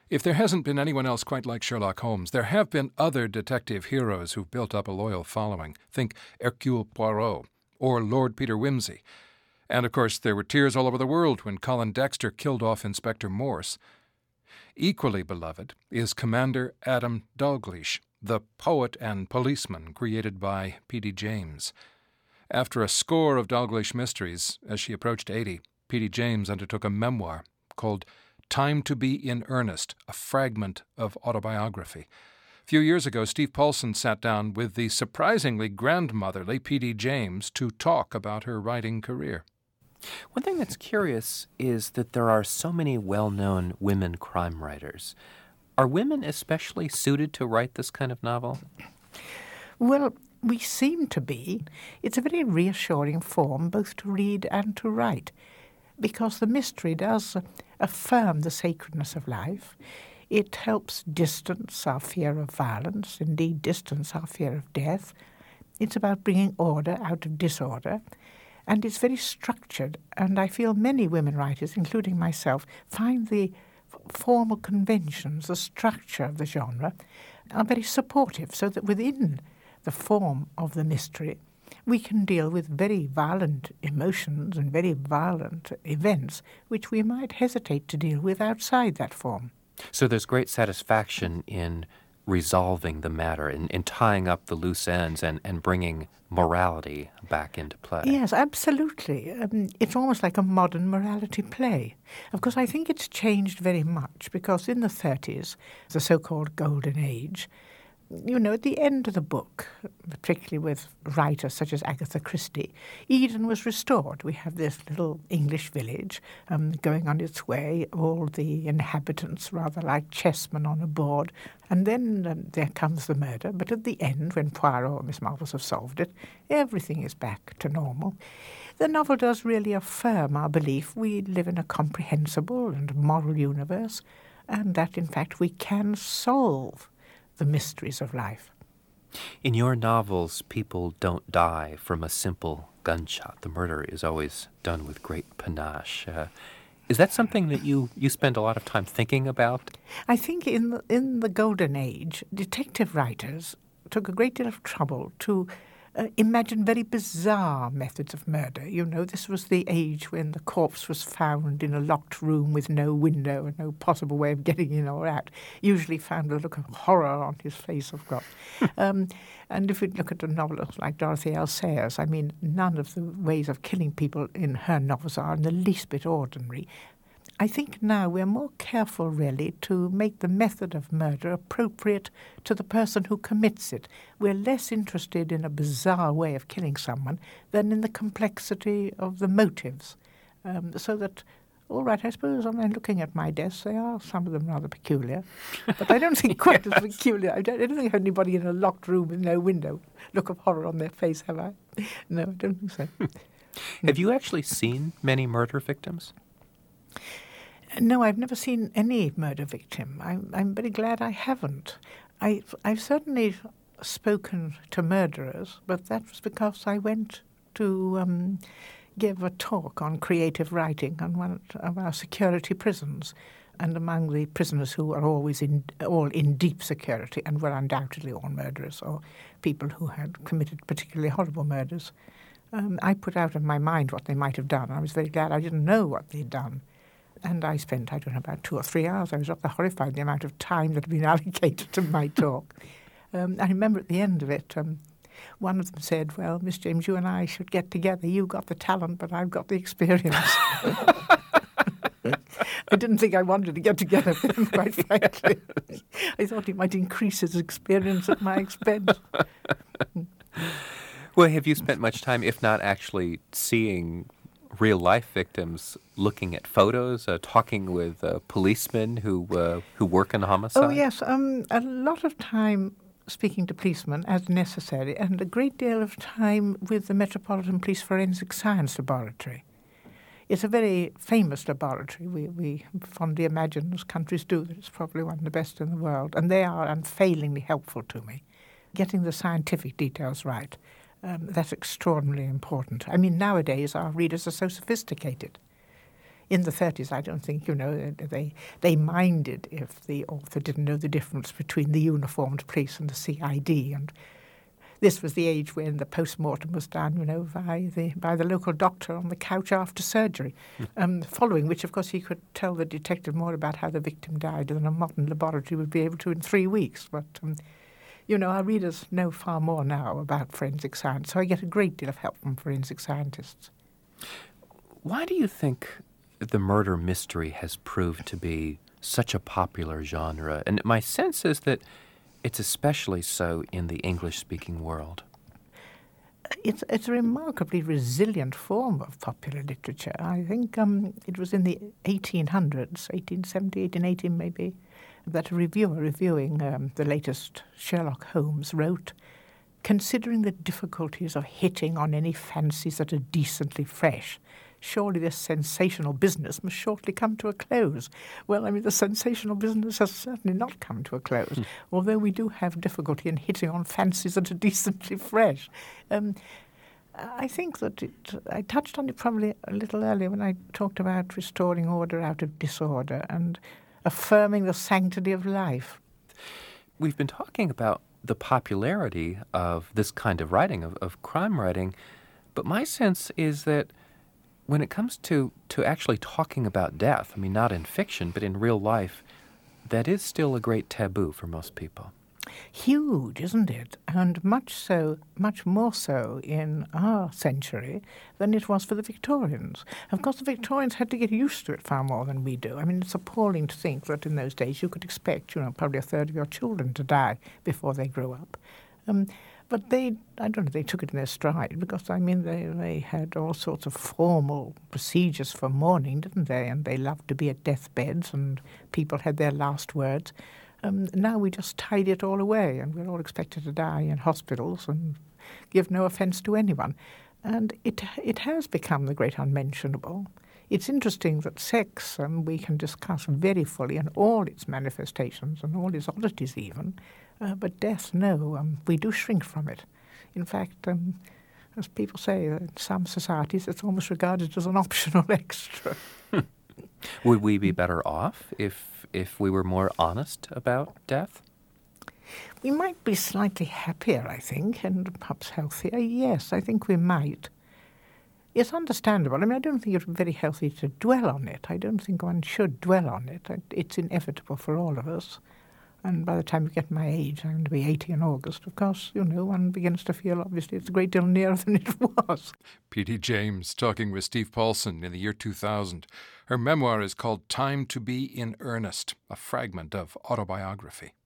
If there hasn't been anyone else quite like Sherlock Holmes, there have been other detective heroes who've built up a loyal following. Think Hercule Poirot or Lord Peter Wimsey. And, of course, there were tears all over the world when Colin Dexter killed off Inspector Morse. Equally beloved is Commander Adam Dalgleish, the poet and policeman created by P.D. James. After a score of Dalgleish mysteries, as she approached 80, P.D. James undertook a memoir called Time to Be in Earnest, a fragment of autobiography. A few years ago, Steve Paulson sat down with the surprisingly grandmotherly P.D. James to talk about her writing career. One thing that's curious is that there are so many well-known women crime writers. Are women especially suited to write this kind of novel? Well, we seem to be. It's a very reassuring form both to read and to write, because the mystery does affirm the sacredness of life. It helps distance our fear of violence, indeed distance our fear of death. It's about bringing order out of disorder, and it's very structured, and I feel many women writers, including myself, find the formal conventions, the structure of the genre, are very supportive, so that within the form of the mystery, we can deal with very violent emotions and very violent events which we might hesitate to deal with outside that form. So there's great satisfaction in resolving the matter, in tying up the loose ends and bringing morality back into play. Yes, absolutely. It's almost like a modern morality play. Of course, I think it's changed very much because in the 30s, the so-called Golden Age, you know, at the end of the book, particularly with writers such as Agatha Christie, Eden was restored. We have this little English village going on its way, all the inhabitants rather like chessmen on a board, and then there comes the murder. But at the end, when Poirot or Miss Marvels have solved it, everything is back to normal. The novel does really affirm our belief we live in a comprehensible and moral universe, and that, in fact, we can solve the mysteries of life. In your novels, people don't die from a simple gunshot. The murder is always done with great panache. Is that something that you spend a lot of time thinking about? I think in the Golden Age, detective writers took a great deal of trouble to imagine very bizarre methods of murder. You know, this was the age when the corpse was found in a locked room with no window and no possible way of getting in or out. Usually found a look of horror on his face, of course. And if you look at a novelist like Dorothy L. Sayers, I mean, none of the ways of killing people in her novels are in the least bit ordinary. I think now we're more careful, really, to make the method of murder appropriate to the person who commits it. We're less interested in a bizarre way of killing someone than in the complexity of the motives. So that, all right, I suppose when I'm looking at my desk, they are some of them rather peculiar. But I don't think quite as peculiar. I don't think anybody in a locked room with no window look of horror on their face, have I? No, I don't think so. Have you actually seen many murder victims? No, I've never seen any murder victim. I'm very glad I haven't. I've certainly spoken to murderers, but that was because I went to give a talk on creative writing on one of our security prisons. And among the prisoners who are always all in deep security and were undoubtedly all murderers or people who had committed particularly horrible murders, I put out of my mind what they might have done. I was very glad I didn't know what they'd done. And I spent, I don't know, about 2 or 3 hours. I was rather horrified the amount of time that had been allocated to my talk. I remember at the end of it, one of them said, well, Miss James, you and I should get together. You got the talent, but I've got the experience. I didn't think I wanted to get together with him, quite frankly. I thought he might increase his experience at my expense. Well, have you spent much time, if not actually seeing real-life victims, looking at photos, talking with policemen who work in homicide? Oh, yes. A lot of time speaking to policemen as necessary, and a great deal of time with the Metropolitan Police Forensic Science Laboratory. It's a very famous laboratory. We fondly imagine, as countries do, that it's probably one of the best in the world, and they are unfailingly helpful to me. Getting the scientific details right, that's extraordinarily important. I mean, nowadays our readers are so sophisticated. in the 30s, I don't think, they minded if the author didn't know the difference between the uniformed police and the CID. And this was the age when the post-mortem was done, by the local doctor on the couch after surgery, following which, of course, he could tell the detective more about how the victim died than a modern laboratory would be able to in 3 weeks. But, our readers know far more now about forensic science, so I get a great deal of help from forensic scientists. Why do you think the murder mystery has proved to be such a popular genre? And my sense is that it's especially so in the English-speaking world. It's a remarkably resilient form of popular literature. I think it was in the 1800s, 1870, 1880 maybe, that a reviewer reviewing the latest Sherlock Holmes wrote, "Considering the difficulties of hitting on any fancies that are decently fresh, surely this sensational business must shortly come to a close." Well, the sensational business has certainly not come to a close, although we do have difficulty in hitting on fancies that are decently fresh. I think that I touched on it probably a little earlier when I talked about restoring order out of disorder and affirming the sanctity of life. We've been talking about the popularity of this kind of writing, of crime writing, but my sense is that when it comes to actually talking about death, not in fiction, but in real life, that is still a great taboo for most people. Huge, isn't it? And much more so in our century than it was for the Victorians. Of course, the Victorians had to get used to it far more than we do. It's appalling to think that in those days you could expect, probably a third of your children to die before they grew up. But they took it in their stride because, they had all sorts of formal procedures for mourning, didn't they? And they loved to be at deathbeds and people had their last words. Now we just tidy it all away and we're all expected to die in hospitals and give no offence to anyone. And it has become the great unmentionable. It's interesting that sex we can discuss very fully in all its manifestations and all its oddities even, but death, no, we do shrink from it. In fact, as people say, in some societies it's almost regarded as an optional extra. Would we be better off if we were more honest about death? We might be slightly happier, I think, and perhaps healthier. Yes, I think we might. It's understandable. I don't think it's very healthy to dwell on it. I don't think one should dwell on it. It's inevitable for all of us. And by the time you get my age, I'm going to be 80 in August, of course, one begins to feel, obviously, it's a great deal nearer than it was. P.D. James talking with Steve Paulson in the year 2000. Her memoir is called Time to Be in Earnest, a fragment of autobiography.